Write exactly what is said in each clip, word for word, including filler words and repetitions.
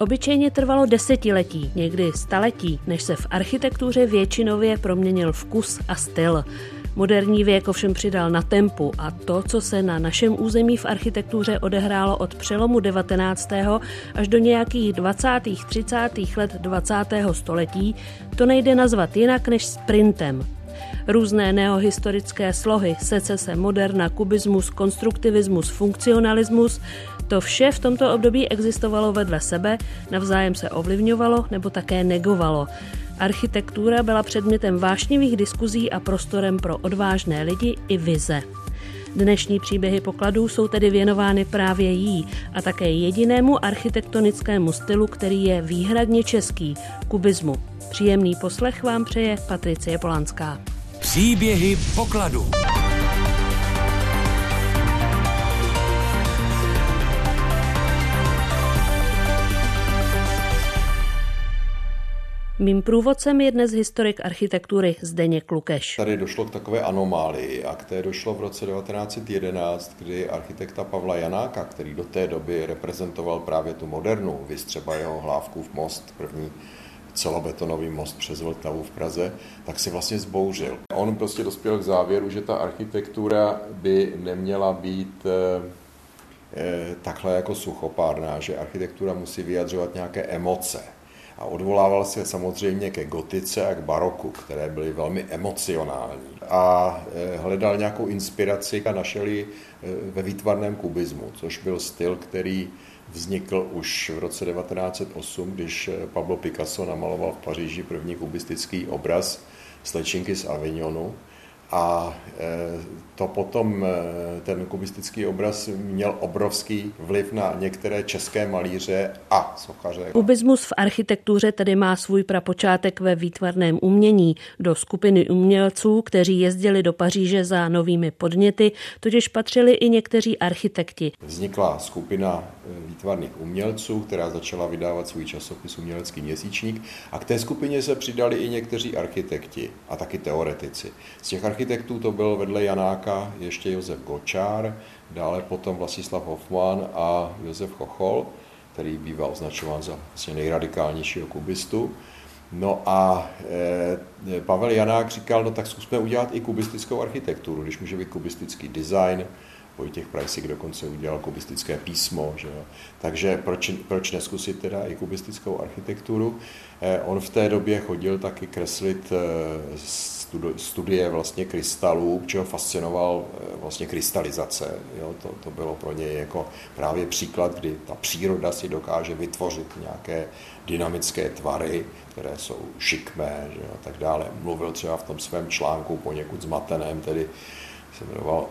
Obyčejně trvalo desetiletí, někdy staletí, než se v architektuře většinově proměnil vkus a styl. Moderní věk ovšem přidal na tempu a to, co se na našem území v architektuře odehrálo od přelomu devatenáctého až do nějakých dvacátých třicátých let dvacátého století, to nejde nazvat jinak než sprintem. Různé neohistorické slohy, secese, moderna, kubismus, konstruktivismus, funkcionalismus, to vše v tomto období existovalo vedle sebe, navzájem se ovlivňovalo nebo také negovalo. Architektura byla předmětem vášnivých diskuzí a prostorem pro odvážné lidi i vize. Dnešní příběhy pokladů jsou tedy věnovány právě jí a také jedinému architektonickému stylu, který je výhradně český, kubismu. Příjemný poslech vám přeje Patricie Polanská. Příběhy pokladů. Mým průvodcem je dnes historik architektury Zdeněk Lukeš. Tady došlo k takové anomálii a k té došlo v roce devatenáct set jedenáct, kdy architekta Pavla Janáka, který do té doby reprezentoval právě tu modernu, viz třeba jeho Hlávkův most, první celobetonový most přes Vltavu v Praze, tak si vlastně zbouřil. On prostě dospěl k závěru, že ta architektura by neměla být e, e, takhle jako suchopárná, že architektura musí vyjadřovat nějaké emoce. A odvolával se samozřejmě ke gotice a k baroku, které byly velmi emocionální. A hledal nějakou inspiraci a našel ji ve výtvarném kubismu, což byl styl, který vznikl už v roce devatenáct set osm, když Pablo Picasso namaloval v Paříži první kubistický obraz Slečinky z Avignonu. A to potom, ten kubistický obraz měl obrovský vliv na některé české malíře a sochaře. Kubismus v architektuře tedy má svůj prapočátek ve výtvarném umění. Do skupiny umělců, kteří jezdili do Paříže za novými podněty, totiž patřili i někteří architekti. Vznikla skupina výtvarných umělců, která začala vydávat svůj časopis Umělecký měsíčník, a k té skupině se přidali i někteří architekti a taky teoretici. Z těch architektů to byl vedle Janáka ještě Josef Gočár, dále potom Vlastislav Hofmann a Josef Chochol, který býval označován za vlastně nejradikálnějšího kubistu. No a e, Pavel Janák říkal, no tak zkusme udělat i kubistickou architekturu, když může být kubistický design. Vojtěch Prajsík dokonce udělal kubistické písmo, že jo. Takže proč, proč neskusit teda i kubistickou architekturu? Eh, on v té době chodil taky kreslit eh, studie vlastně krystalů, čeho fascinoval eh, vlastně krystalizace. Jo. To, to bylo pro něj jako právě příklad, kdy ta příroda si dokáže vytvořit nějaké dynamické tvary, které jsou šikmé, že jo, a tak dále. Mluvil třeba v tom svém článku poněkud zmateném, tedy se jmenoval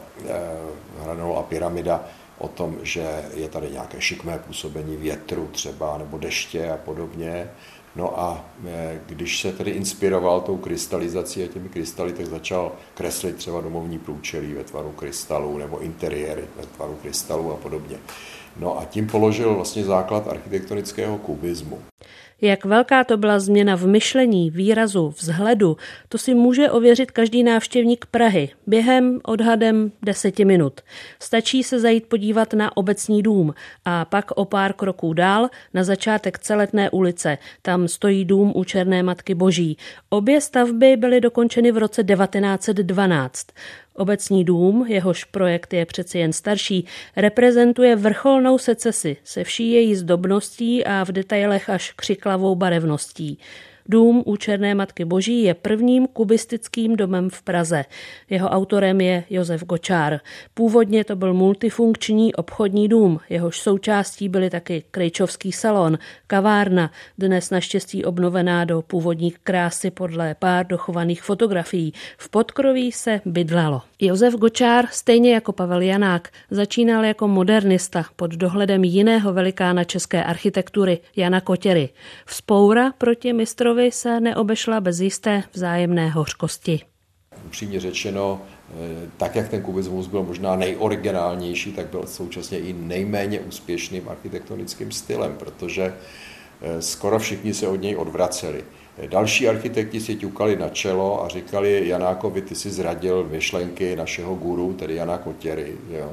Hranol a pyramida, o tom, že je tady nějaké šikmé působení větru třeba, nebo deště a podobně. No a když se tedy inspiroval tou krystalizací a těmi krystaly, tak začal kreslit třeba domovní průčelí ve tvaru krystalů nebo interiéry ve tvaru krystalů a podobně. No a tím položil vlastně základ architektonického kubismu. Jak velká to byla změna v myšlení, výrazu, vzhledu, to si může ověřit každý návštěvník Prahy během odhadem deseti minut. Stačí se zajít podívat na Obecní dům a pak o pár kroků dál na začátek Celetné ulice. Tam stojí dům u Černé Matky Boží. Obě stavby byly dokončeny v roce devatenáct set dvanáct. Obecní dům, jehož projekt je přeci jen starší, reprezentuje vrcholnou secesi se vší její zdobností a v detailech až křiklavou barevností. Dům u Černé Matky Boží je prvním kubistickým domem v Praze. Jeho autorem je Josef Gočár. Původně to byl multifunkční obchodní dům, jehož součástí byly taky krejčovský salon, kavárna, dnes naštěstí obnovená do původní krásy podle pár dochovaných fotografií. V podkroví se bydlelo. Josef Gočár, stejně jako Pavel Janák, začínal jako modernista pod dohledem jiného velikána české architektury, Jana Kotěry. Vzpoura proti mistrovi se neobešla bez jisté vzájemné hořkosti. Upřímně řečeno, tak jak ten kubismus byl možná nejoriginálnější, tak byl současně i nejméně úspěšným architektonickým stylem, protože skoro všichni se od něj odvraceli. Další architekti si ťukali na čelo a říkali Janákovi, ty si zradil myšlenky našeho guru, tedy Jana Kotěry. Jo.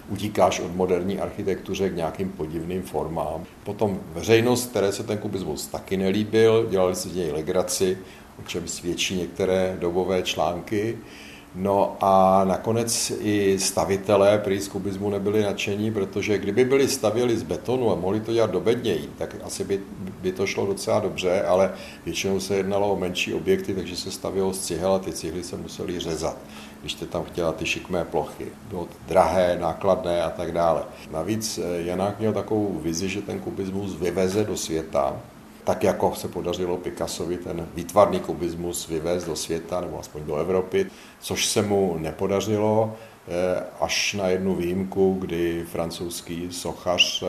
utíkáš od moderní architektuře k nějakým podivným formám. Potom veřejnost, které se ten kubismus taky nelíbil, dělali si z něj legraci, o čem svědčí některé dobové články. No a nakonec i stavitelé prý z kubismu nebyli nadšení, protože kdyby byli stavěli z betonu a mohli to dělat dobedněji, tak asi by, by to šlo docela dobře, ale většinou se jednalo o menší objekty, takže se stavělo z cihel a ty cihly se museli řezat, když jste tam chtěla ty šikmé plochy. Bylo drahé, nákladné a tak dále. Navíc Janák měl takovou vizi, že ten kubismus vyveze do světa, tak jako se podařilo Picassovi ten výtvarný kubismus vyvést do světa, nebo aspoň do Evropy, což se mu nepodařilo, až na jednu výjimku, kdy francouzský sochař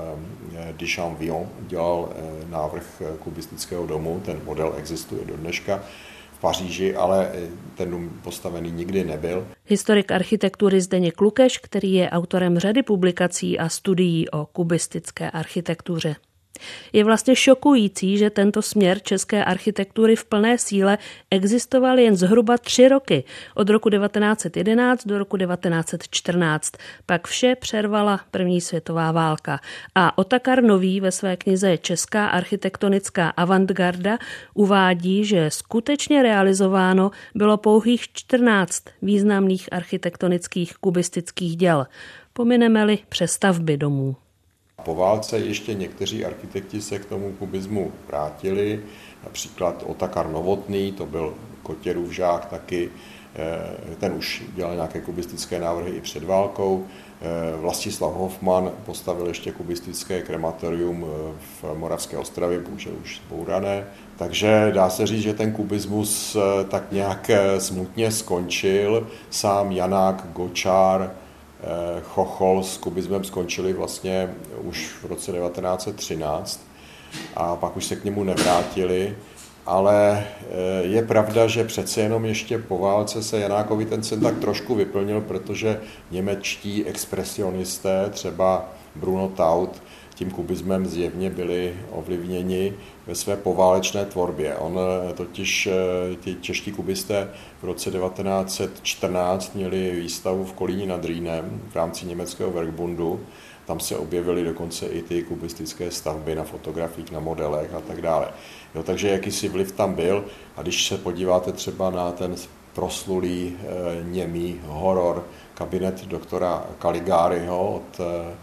Duchamp dělal návrh kubistického domu, ten model existuje do dneška v Paříži, ale ten dům postavený nikdy nebyl. Historik architektury Zdeněk Lukeš, který je autorem řady publikací a studií o kubistické architektuře. Je vlastně šokující, že tento směr české architektury v plné síle existoval jen zhruba tři roky, od roku devatenáct set jedenáct do roku devatenáct set čtrnáct. Pak vše přervala první světová válka. A Otakar Nový ve své knize Česká architektonická avantgarda uvádí, že skutečně realizováno bylo pouhých čtrnáct významných architektonických kubistických děl. Pomineme-li přestavby domů. Po válce ještě někteří architekti se k tomu kubismu vrátili, například Otakar Novotný, to byl Kotěrův žák taky, ten už dělal nějaké kubistické návrhy i před válkou. Vlastislav Hofmann postavil ještě kubistické krematorium v Moravské Ostravě, bohužel už zbourané. Takže dá se říct, že ten kubismus tak nějak smutně skončil. Sám Janák, Gočár, Chochol s kubismem skončili vlastně už v roce devatenáct set třináct a pak už se k němu nevrátili, ale je pravda, že přece jenom ještě po válce se Janákovi ten sen tak trošku vyplnil, protože němečtí expresionisté, třeba Bruno Taut, tím kubismem zjevně byli ovlivněni ve své poválečné tvorbě. On totiž, ti čeští kubisté v roce devatenáct set čtrnáct měli výstavu v Kolíni nad Rýnem v rámci německého Werkbundu. Tam se objevily dokonce i ty kubistické stavby na fotografiích, na modelech a tak dále. Jo, takže jakýsi vliv tam byl a když se podíváte třeba na ten proslulý e, němý horor kabinet doktora Caligariho od e,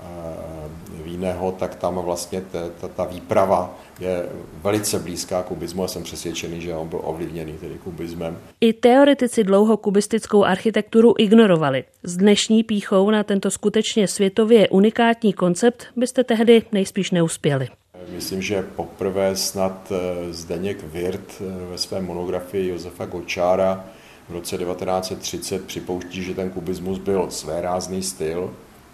Víného, tak tam vlastně ta, ta výprava je velice blízká kubismu a jsem přesvědčený, že on byl ovlivněný tedy kubismem. I teoretici dlouho kubistickou architekturu ignorovali. S dnešní pýchou na tento skutečně světově unikátní koncept byste tehdy nejspíš neuspěli. Myslím, že poprvé snad Zdeněk Wirth ve své monografii Josefa Gočára v roce devatenáct set třicet připouští, že ten kubismus byl svérázný styl.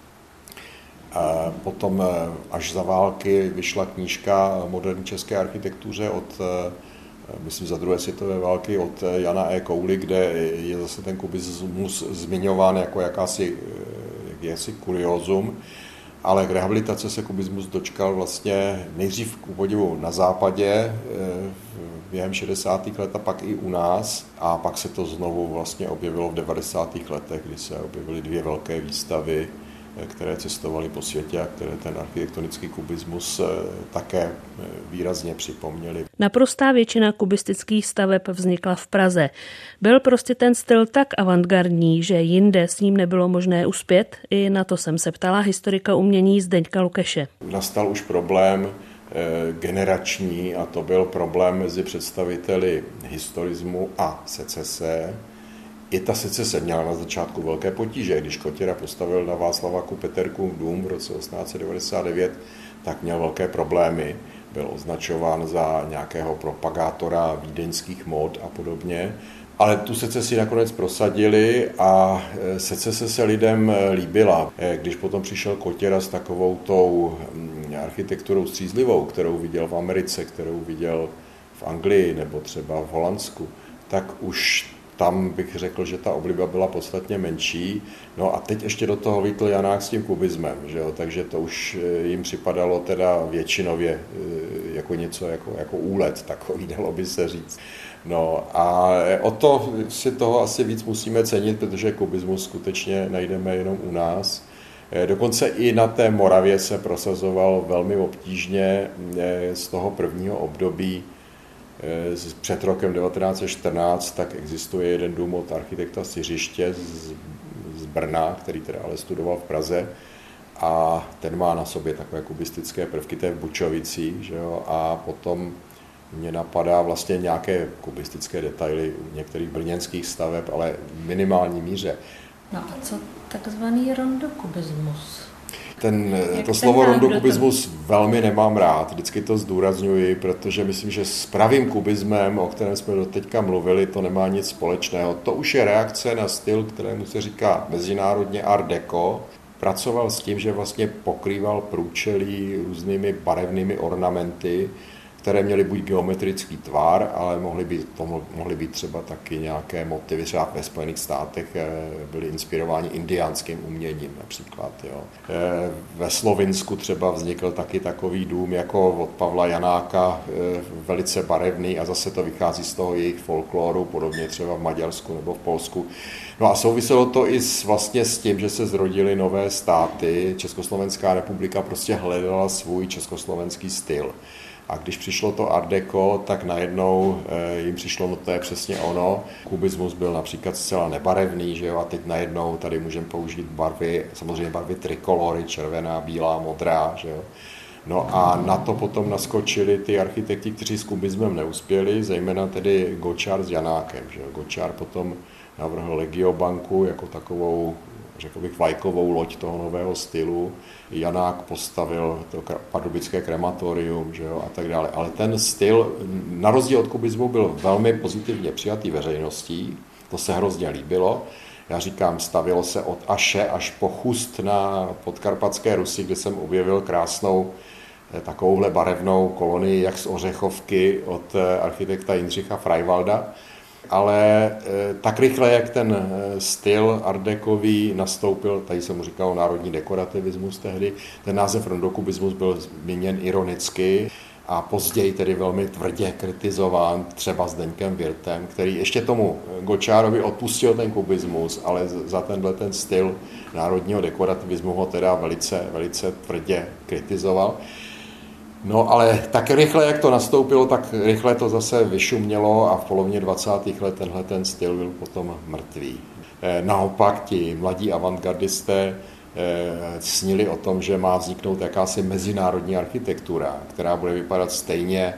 Potom až za války vyšla knížka o moderní české architektuře od, myslím, za druhé světové války od Jana E. Kouly, kde je zase ten kubismus zmiňován jako jakási, jakési kuriozum, ale k rehabilitace se kubismus dočkal vlastně nejdřív k podivu na západě během šedesátých let a pak i u nás a pak se to znovu vlastně objevilo v devadesátých letech, kdy se objevily dvě velké výstavy, které cestovaly po světě a které ten architektonický kubismus také výrazně připomněly. Naprostá většina kubistických staveb vznikla v Praze. Byl prostě ten styl tak avantgardní, že jinde s ním nebylo možné uspět? I na to jsem se ptala historika umění Zdeňka Lukeše. Nastal už problém generační a to byl problém mezi představiteli historismu a secese. I ta secese měla na začátku velké potíže. Když Kotěra postavil na Václaváku Peterkův dům v roce osmnáct set devadesát devět, tak měl velké problémy. Byl označován za nějakého propagátora vídeňských mód a podobně. Ale tu secesi nakonec prosadili a secese se lidem líbila. Když potom přišel Kotěra s takovou tou architekturou střízlivou, kterou viděl v Americe, kterou viděl v Anglii nebo třeba v Holandsku, tak už tam bych řekl, že ta obliba byla podstatně menší. No a teď ještě do toho vítl Janák s tím kubismem, že jo? Takže to už jim připadalo teda většinově jako něco, jako, jako úlet takový, dalo by se říct. No a o to si toho asi víc musíme cenit, protože kubismus skutečně najdeme jenom u nás. Dokonce i na té Moravě se prosazoval velmi obtížně z toho prvního období. Před rokem devatenáct set čtrnáct tak existuje jeden dům od architekta Siřiště z, z Brna, který teda ale studoval v Praze, a ten má na sobě takové kubistické prvky, to je v Bučovicích, že jo? A potom mě napadá vlastně nějaké kubistické detaily některých brněnských staveb, ale v minimální míře. No a co takzvaný rondokubismus? Ten, to slovo rondokubismus velmi nemám rád, vždycky to zdůrazňuji, protože myslím, že s pravým kubismem, o kterém jsme doteďka mluvili, to nemá nic společného. To už je reakce na styl, kterému se říká mezinárodně Art Deco. Pracoval s tím, že vlastně pokrýval průčelí různými barevnými ornamenty, které měly buď geometrický tvar, ale mohly být, to mohly být třeba taky nějaké motivy, třeba ve Spojených státech byly inspirováni indiánským uměním například. Jo. Ve Slovinsku třeba vznikl taky takový dům jako od Pavla Janáka, velice barevný, a zase to vychází z toho jejich folkloru, podobně třeba v Maďarsku nebo v Polsku. No a souviselo to i s, vlastně s tím, že se zrodily nové státy. Československá republika prostě hledala svůj československý styl. A když přišlo to Art Deco, tak najednou jim přišlo, no to je přesně ono. Kubismus byl například zcela nebarevný, že jo, a teď najednou tady můžeme použít barvy, samozřejmě barvy trikolory, červená, bílá, modrá, že jo. No a na to potom naskočili ty architekti, kteří s kubismem neuspěli, zejména tedy Gočár s Janákem, že jo. Gočár potom navrhl Legiobanku jako takovou, řekl bych, vlajkovou loď toho nového stylu. Janák postavil to pardubické krematorium, že jo, a tak dále. Ale ten styl, na rozdíl od kubismu, byl velmi pozitivně přijatý veřejností. To se hrozně líbilo. Já říkám, stavilo se od Aše až po Chust na Podkarpatské Rusi, kde jsem objevil krásnou takovouhle barevnou kolonii, jak z Ořechovky od architekta Jindřicha Freiwalda. Ale tak rychle, jak ten styl art decový nastoupil, tady se mu říkalo národní dekorativismus tehdy, ten název rondokubismus byl zmíněn ironicky a později tedy velmi tvrdě kritizován třeba Zdeňkem Wirtem, který ještě tomu Gočárovi odpustil ten kubismus, ale za tenhle ten styl národního dekorativismu ho teda velice, velice tvrdě kritizoval. No ale tak rychle, jak to nastoupilo, tak rychle to zase vyšumělo a v polovině dvacátých let tenhle ten styl byl potom mrtvý. Naopak ti mladí avantgardisté snili o tom, že má vzniknout jakási mezinárodní architektura, která bude vypadat stejně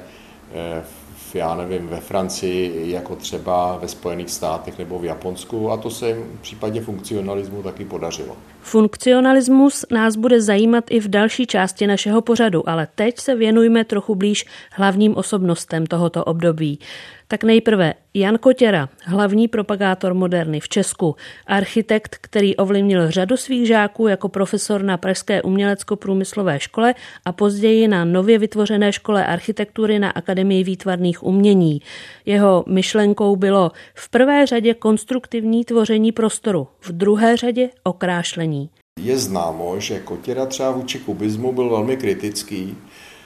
v, já nevím, ve Francii jako třeba ve Spojených státech nebo v Japonsku, a to se jim v případě funkcionalismu taky podařilo. Funkcionalismus nás bude zajímat i v další části našeho pořadu, ale teď se věnujme trochu blíž hlavním osobnostem tohoto období. Tak nejprve Jan Kotěra, hlavní propagátor moderny v Česku, architekt, který ovlivnil řadu svých žáků jako profesor na Pražské umělecko-průmyslové škole a později na nově vytvořené škole architektury na Akademii výtvarných umění. Jeho myšlenkou bylo v prvé řadě konstruktivní tvoření prostoru, v druhé řadě okrášlení. Je známo, že Kotěra třeba vůči kubismu byl velmi kritický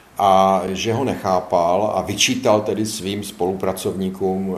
a že ho nechápal a vyčítal tedy svým spolupracovníkům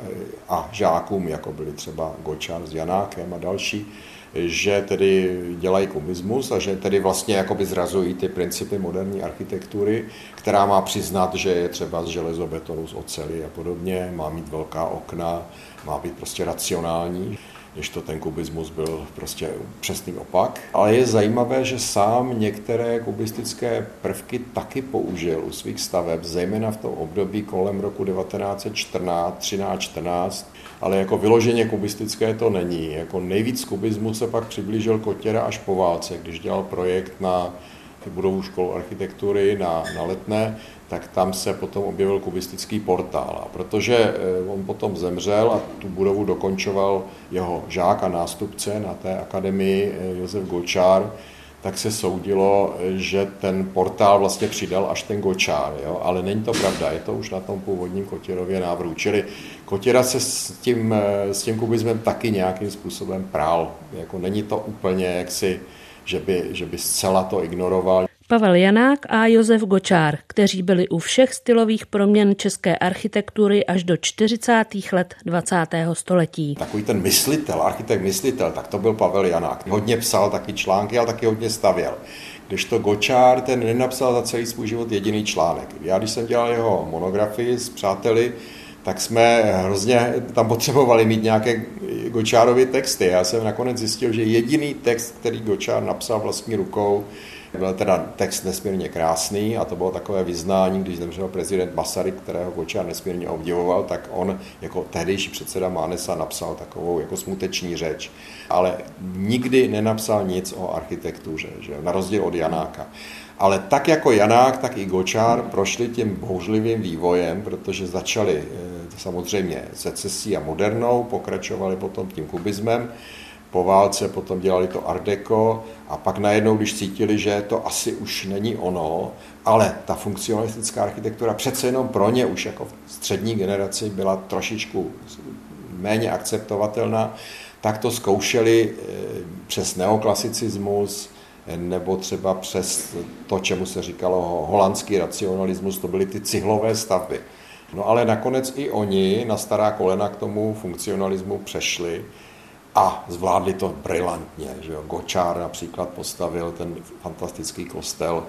a žákům, jako byli třeba Gočár s Janákem a další, že tedy dělají kubismus a že tedy vlastně jakoby zrazují ty principy moderní architektury, která má přiznat, že je třeba z železobetonu, z oceli a podobně, má mít velká okna, má být prostě racionální, než to ten kubismus byl prostě přesný opak. Ale je zajímavé, že sám některé kubistické prvky taky použil u svých staveb, zejména v tom období kolem roku devatenáct set čtrnáct, třináct, čtrnáct, ale jako vyloženě kubistické to není. Jako nejvíc kubismu se pak přiblížil Kotěra až po válce, když dělal projekt na budovu školu architektury na, na Letné, tak tam se potom objevil kubistický portál. A protože on potom zemřel a tu budovu dokončoval jeho žák a nástupce na té akademii Josef Gočár, tak se soudilo, že ten portál vlastně přidal až ten Gočár, jo? Ale není to pravda, je to už na tom původním Kotěrově návrhu. Čili Kotěra se s tím, s tím kubismem taky nějakým způsobem prál. Jako není to úplně jaksi, že by, že by zcela to ignoroval. Pavel Janák a Josef Gočár, kteří byli u všech stylových proměn české architektury až do čtyřicátých let dvacátého století. Takový ten myslitel, architekt myslitel, tak to byl Pavel Janák. Hodně psal taky články, ale taky hodně stavěl. Kdežto Gočár, ten nenapsal za celý svůj život jediný článek. Já, když jsem dělal jeho monografii s přáteli, tak jsme hrozně tam potřebovali mít nějaké Gočárovy texty. Já jsem nakonec zjistil, že jediný text, který Gočár napsal vlastní rukou, byl teda text nesmírně krásný a to bylo takové vyznání, když zemřel prezident Masaryk, kterého Gočár nesmírně obdivoval, tak on jako tehdejší předseda Mánesa napsal takovou jako smuteční řeč. Ale nikdy nenapsal nic o architektuře, že? Na rozdíl od Janáka. Ale tak jako Janák, tak i Gočár prošli tím bouřlivým vývojem, protože začali samozřejmě secesí a modernou, pokračovali potom tím kubismem, po válce potom dělali to art deco a pak najednou, když cítili, že to asi už není ono, ale ta funkcionalistická architektura přece jenom pro ně už jako v střední generaci byla trošičku méně akceptovatelná, tak to zkoušeli přes neoklasicismus nebo třeba přes to, čemu se říkalo holandský racionalismus, to byly ty cihlové stavby. No ale nakonec i oni na stará kolena k tomu funkcionalismu přešli a zvládli to brilantně. Že jo? Gočár například postavil ten fantastický kostel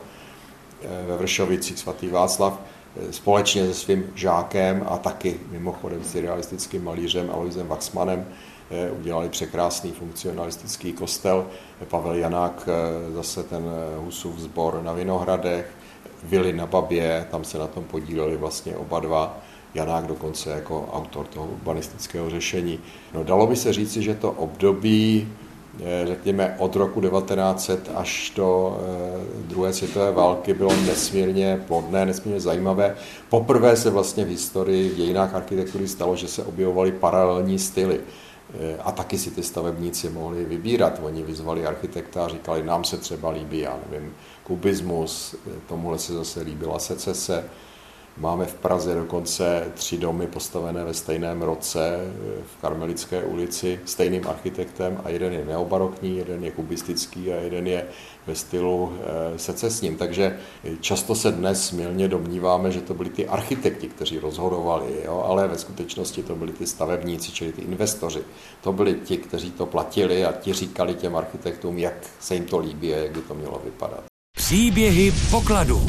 ve Vršovicích svatý Václav společně se svým žákem a taky mimochodem surrealistickým malířem Aloisem Waxmanem udělali překrásný funkcionalistický kostel. Pavel Janák zase ten Husův sbor na Vinohradech, vily na Babě, tam se na tom podíleli vlastně oba dva. Janák dokonce jako autor toho urbanistického řešení. No, dalo by se říci, že to období, řekněme, od roku devatenáct set až do druhé světové války bylo nesmírně plodné, nesmírně zajímavé. Poprvé se vlastně v historii, v dějinách architektury stalo, že se objevovaly paralelní styly. A taky si ty stavebníci mohli vybírat. Oni vyzvali architekta a říkali, nám se třeba líbí, já nevím, kubismus, tomuhle se zase líbila secese. Máme v Praze dokonce tři domy postavené ve stejném roce v Karmelické ulici stejným architektem a jeden je neobarokní, jeden je kubistický a jeden je ve stylu secesním. Takže často se dnes mylně domníváme, že to byli ty architekti, kteří rozhodovali, jo? Ale ve skutečnosti to byli ty stavebníci, čili ty investoři. To byli ti, kteří to platili a ti říkali těm architektům, jak se jim to líbí a jak by to mělo vypadat. Příběhy pokladu.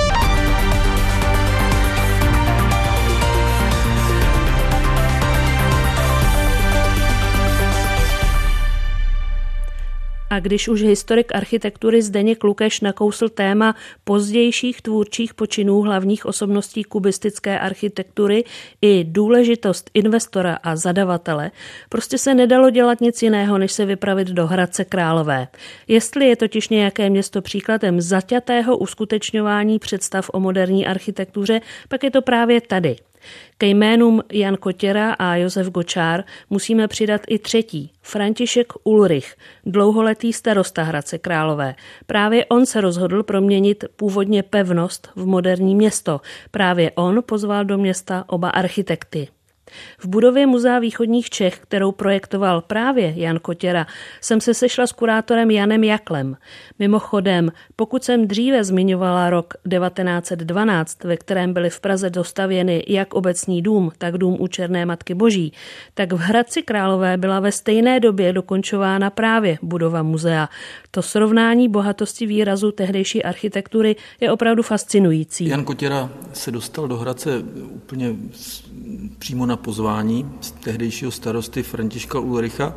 A když už historik architektury Zdeněk Lukeš nakousl téma pozdějších tvůrčích počinů hlavních osobností kubistické architektury i důležitost investora a zadavatele, prostě se nedalo dělat nic jiného, než se vypravit do Hradce Králové. Jestli je totiž nějaké město příkladem zaťatého uskutečňování představ o moderní architektuře, pak je to právě tady. Ke jménům Jan Kotěra a Josef Gočár musíme přidat i třetí, František Ulrich, dlouholetý starosta Hradce Králové. Právě on se rozhodl proměnit původně pevnost v moderní město. Právě on pozval do města oba architekty. V budově Muzea východních Čech, kterou projektoval právě Jan Kotěra, jsem se sešla s kurátorem Janem Jaklem. Mimochodem, pokud jsem dříve zmiňovala rok devatenáct set dvanáct, ve kterém byly v Praze dostavěny jak obecní dům, tak dům u Černé Matky Boží, tak v Hradci Králové byla ve stejné době dokončována právě budova muzea. To srovnání bohatosti výrazu tehdejší architektury je opravdu fascinující. Jan Kotěra se dostal do Hradce úplně přímo na pozvání z tehdejšího starosty Františka Ulricha.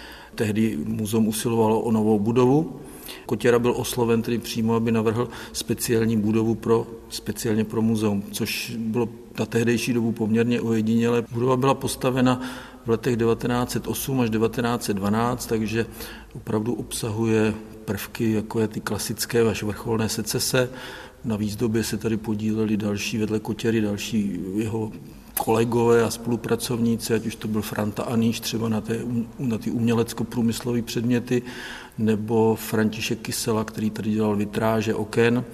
Tehdy muzeum usilovalo o novou budovu. Kotěra byl osloven tedy přímo, aby navrhl speciální budovu pro, speciálně pro muzeum, což bylo na tehdejší dobu poměrně ojedinělé. Budova byla postavena v letech devatenáct set osm až devatenáct set dvanáct, takže opravdu obsahuje prvky, jako je ty klasické až vrcholné secese. Na výzdobě se tady podíleli další vedle Kotěry, další jeho kolegové a spolupracovníci, ať už to byl Franta Aníš třeba na, té, na ty umělecko-průmyslové předměty, nebo František Kysela, který tady dělal vitráže oken.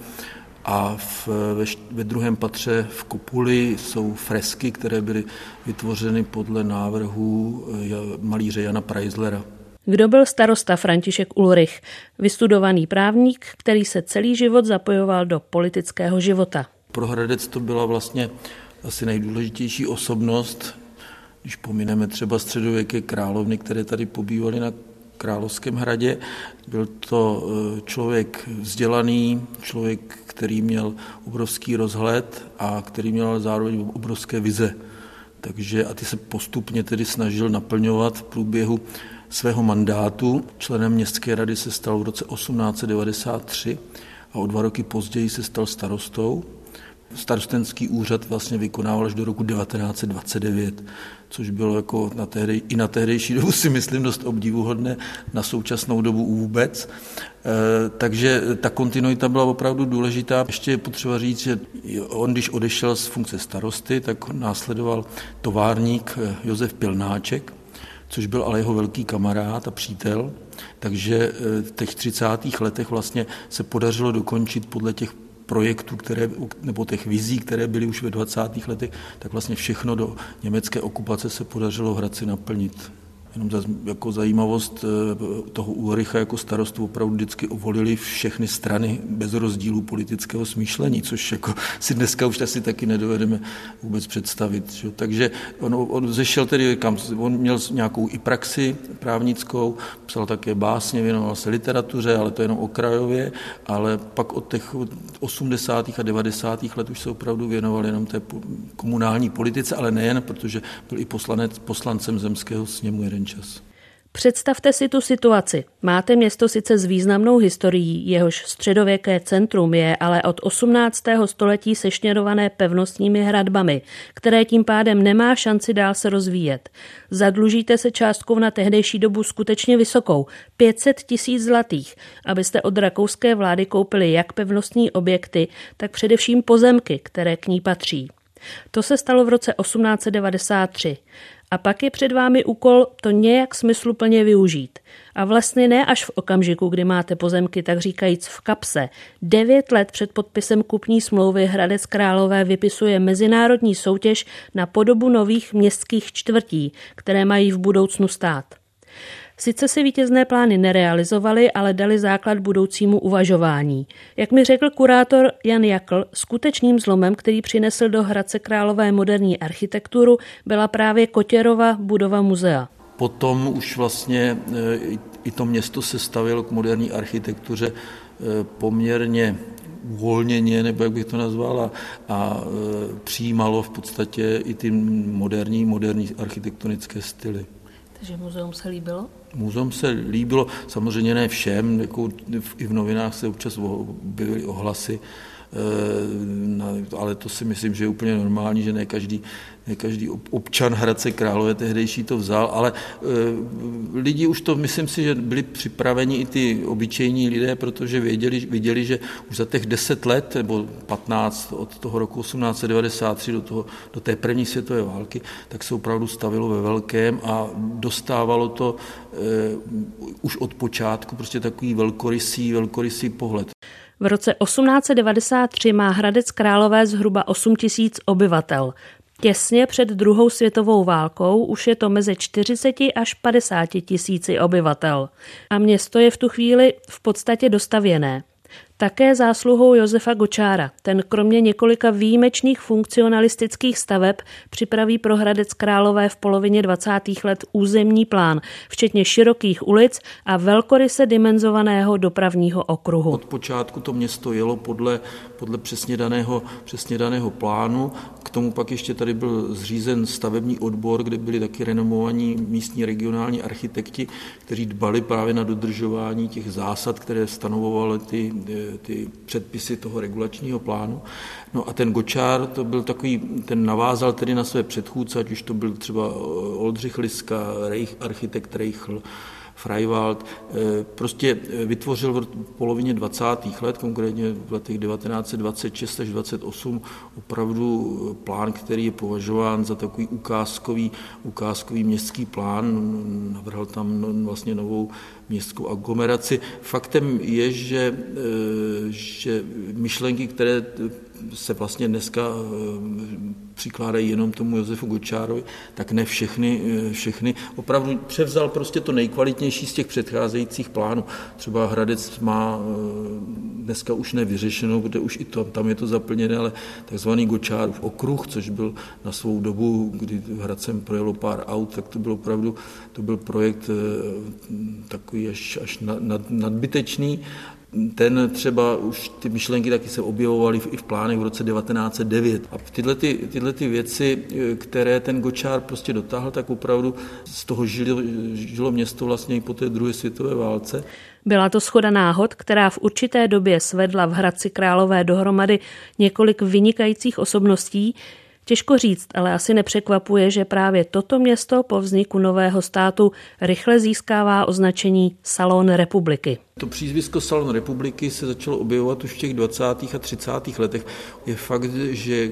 A v, ve, ve druhém patře v kopuli jsou fresky, které byly vytvořeny podle návrhů malíře Jana Preislera. Kdo byl starosta František Ulrich? Vystudovaný právník, který se celý život zapojoval do politického života. Pro Hradec to byla vlastně asi nejdůležitější osobnost, když pomineme třeba středověké královny, které tady pobývaly na Královském hradě. Byl to člověk vzdělaný, člověk, který měl obrovský rozhled a který měl zároveň obrovské vize. Takže a ty se postupně tedy snažil naplňovat v průběhu svého mandátu. Členem městské rady se stal v roce osmnáct set devadesát tři a o dva roky později se stal starostou. Starostenský úřad vlastně vykonával až do roku devatenáct set dvacet devět, což bylo jako na tehdej, i na tehdejší dobu si myslím dost obdivuhodné, na současnou dobu vůbec. E, takže ta kontinuita byla opravdu důležitá. Ještě je potřeba říct, že on, když odešel z funkce starosty, tak následoval továrník Josef Pilnáček, což byl ale jeho velký kamarád a přítel. Takže v těch třicátých letech vlastně se podařilo dokončit podle těch projektů, které, nebo těch vizí, které byly už ve dvacátých letech, tak vlastně všechno do německé okupace se podařilo v Hradci naplnit. Jenom za, jako zajímavost toho Ulricha jako starostu opravdu vždycky volili všechny strany bez rozdílu politického smýšlení, což jako si dneska už asi taky nedovedeme vůbec představit. Že? Takže on, on zešel tedy, kam, on měl nějakou i praxi právnickou, psal také básně, věnoval se literatuře, ale to jenom okrajově, ale pak od těch osmdesátých a devadesátých let už se opravdu věnoval jenom té komunální politice, ale nejen, protože byl i poslanec, poslancem zemského sněmu jeden čas. Představte si tu situaci. Máte město sice s významnou historií, jehož středověké centrum je ale od osmnáctého století sešněrované pevnostními hradbami, které tím pádem nemá šanci dál se rozvíjet. Zadlužíte se částkou na tehdejší dobu skutečně vysokou, pět set tisíc zlatých, abyste od rakouské vlády koupili jak pevnostní objekty, tak především pozemky, které k ní patří. To se stalo v roce osmnáct set devadesát tři. A pak je před vámi úkol to nějak smysluplně využít. A vlastně ne až v okamžiku, kdy máte pozemky, tak říkajíc v kapse. Devět let před podpisem kupní smlouvy Hradec Králové vypisuje mezinárodní soutěž na podobu nových městských čtvrtí, které mají v budoucnu stát. Sice se vítězné plány nerealizovaly, ale dali základ budoucímu uvažování. Jak mi řekl kurátor Jan Jakl, skutečným zlomem, který přinesl do Hradce Králové moderní architekturu, byla právě Kotěrova budova muzea. Potom už vlastně i to město se stavělo k moderní architektuře poměrně uvolněně, nebo jak bych to nazval, a, a přijímalo v podstatě i ty moderní, moderní architektonické styly. Takže muzeum se líbilo? Muzeum se líbilo, samozřejmě ne všem, jako i v novinách se občas objevily ohlasy, ale to si myslím, že je úplně normální, že ne každý, ne každý občan Hradce Králové tehdejší to vzal, ale lidi už to, myslím si, že byli připraveni i ty obyčejní lidé, protože věděli, viděli, že už za těch deset let, nebo patnáct od toho roku osmnáct set devadesát tři do, toho, do té první světové války, tak se opravdu stavilo ve velkém a dostávalo to eh, už od počátku prostě takový velkorysý, velkorysý pohled. V roce osmnáct set devadesát tři má Hradec Králové zhruba osm tisíc obyvatel. Těsně před druhou světovou válkou už je to mezi čtyřicet až padesát tisíci obyvatel. A město je v tu chvíli v podstatě dostavěné. Také zásluhou Josefa Gočára. Ten kromě několika výjimečných funkcionalistických staveb připraví pro Hradec Králové v polovině dvacátých let územní plán, včetně širokých ulic a velkoryse dimenzovaného dopravního okruhu. Od počátku to město jelo podle, podle přesně, daného, přesně daného plánu. K tomu pak ještě tady byl zřízen stavební odbor, kde byli taky renomovaní místní regionální architekti, kteří dbali právě na dodržování těch zásad, které stanovovaly ty ty předpisy toho regulačního plánu. No a ten Gočár, to byl takový, ten navázal tedy na své předchůdce, ať už to byl třeba Oldřich Liska, Reich, architekt Reichl, Freiwald, prostě vytvořil v polovině dvacátých let, konkrétně v letech devatenáct set dvacet šest až dvacet osm, opravdu plán, který je považován za takový ukázkový, ukázkový městský plán. Navrhl tam vlastně novou městskou aglomeraci. Faktem je, že, že myšlenky, které se vlastně dneska přikládají jenom tomu Josefu Gočárovi, tak ne všechny, všechny. Opravdu převzal prostě to nejkvalitnější z těch předcházejících plánů. Třeba Hradec má dneska už nevyřešenou, kde už i to, tam je to zaplněné, ale takzvaný Gočárův okruh, což byl na svou dobu, kdy Hradcem projelo pár aut, tak to byl opravdu, to byl projekt takový až, až nad, nadbytečný. Ten třeba už ty myšlenky taky se objevovaly i v plánech v roce devatenáct set devět. A tyhle, ty, tyhle ty věci, které ten Gočár prostě dotáhl, tak opravdu z toho žilo, žilo město vlastně i po té druhé světové válce. Byla to shoda náhod, která v určité době svedla v Hradci Králové dohromady několik vynikajících osobností. Těžko říct, ale asi nepřekvapuje, že právě toto město po vzniku nového státu rychle získává označení Salon republiky. To přízvisko Salon republiky se začalo objevovat už v těch dvacátých a třicátých letech. Je fakt, že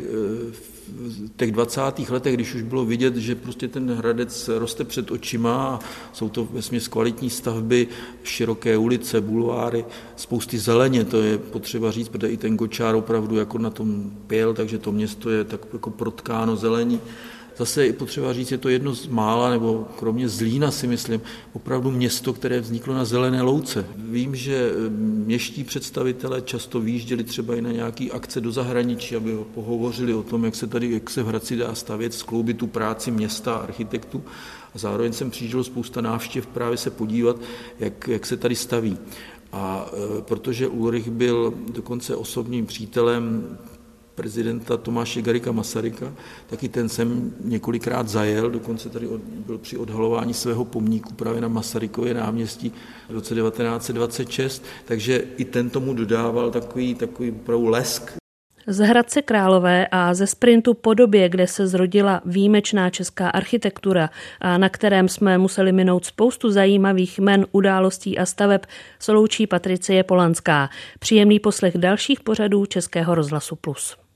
v těch dvacátých letech, když už bylo vidět, že prostě ten Hradec roste před očima a jsou to vesměs kvalitní stavby, široké ulice, bulváry, spousty zeleně, to je potřeba říct, protože i ten Gočár opravdu jako na tom pěl, takže to město je tak jako protkáno zelení. Zase je potřeba říct, je to jedno z mála, nebo kromě Zlína si myslím, opravdu město, které vzniklo na zelené louce. Vím, že městští představitelé často vyjížděli třeba i na nějaké akce do zahraničí, aby pohovořili o tom, jak se tady, jak se v Hradci dá stavět, skloubit tu práci města a architektů. A zároveň jsem přijížděl spousta návštěv právě se podívat, jak, jak se tady staví. A e, protože Ulrich byl dokonce osobním přítelem prezidenta Tomáše Garrigua Masaryka, taky ten jsem několikrát zajel, dokonce tady byl při odhalování svého pomníku právě na Masarykově náměstí v roce devatenáct set dvacet šest, takže i ten tomu dodával takový, takový opravdu lesk. Z Hradce Králové a ze sprintu po době, kde se zrodila výjimečná česká architektura a na kterém jsme museli minout spoustu zajímavých jmen, událostí a staveb, se loučí Patricie Polanská. Příjemný poslech dalších pořadů Českého rozhlasu Plus.